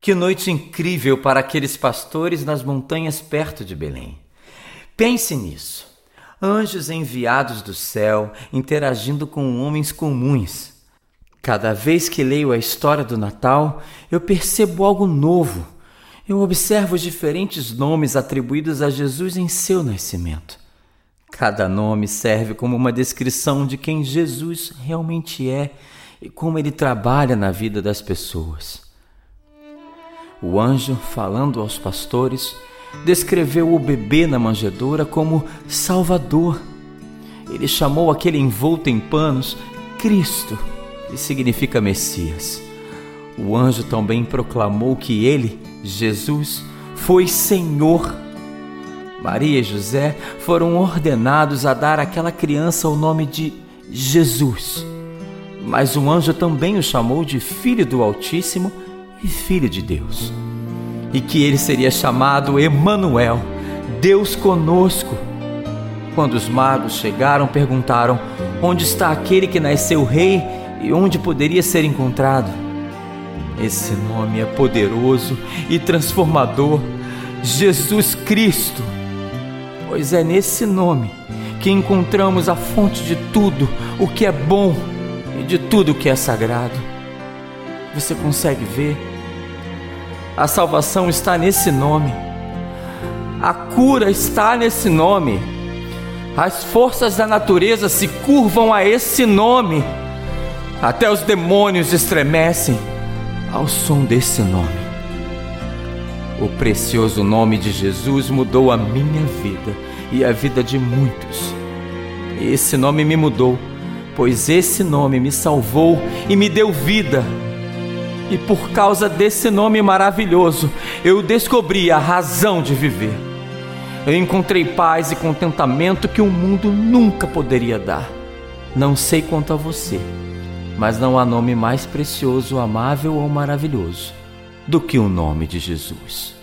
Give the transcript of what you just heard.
Que noite incrível para aqueles pastores nas montanhas perto de Belém. Pense nisso. Anjos enviados do céu interagindo com homens comuns. Cada vez que leio a história do Natal, eu percebo algo novo. Eu observo os diferentes nomes atribuídos a Jesus em seu nascimento. Cada nome serve como uma descrição de quem Jesus realmente é e como ele trabalha na vida das pessoas. O anjo, falando aos pastores, descreveu o bebê na manjedoura como Salvador. Ele chamou aquele envolto em panos Cristo, que significa Messias. O anjo também proclamou que ele, Jesus, foi Senhor. Maria e José foram ordenados a dar àquela criança o nome de Jesus. Mas o anjo também o chamou de Filho do Altíssimo e Filho de Deus. E que ele seria chamado Emanuel, Deus conosco. Quando os magos chegaram, perguntaram: onde está aquele que nasceu rei e onde poderia ser encontrado? Esse nome é poderoso e transformador, Jesus Cristo. Pois é nesse nome que encontramos a fonte de tudo o que é bom e de tudo o que é sagrado. Você consegue ver? A salvação está nesse nome. A cura está nesse nome. As forças da natureza se curvam a esse nome. Até os demônios estremecem ao som desse nome. O precioso nome de Jesus mudou a minha vida e a vida de muitos. Esse nome me mudou, pois esse nome me salvou e me deu vida. E por causa desse nome maravilhoso, eu descobri a razão de viver. Eu encontrei paz e contentamento que o mundo nunca poderia dar. Não sei quanto a você, mas não há nome mais precioso, amável ou maravilhoso do que o nome de Jesus.